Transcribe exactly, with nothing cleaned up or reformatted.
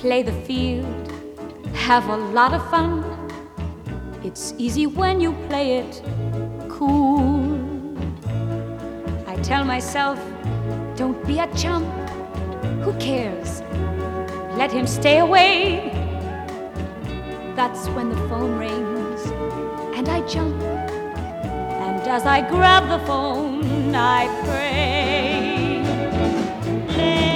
play the field, have a lot of fun. It's easy when you play it cool. I tell myself, don't be a chump. Who cares? Let him stay away. That's when the phone rings and I jump. And as I grab the phone, I pray.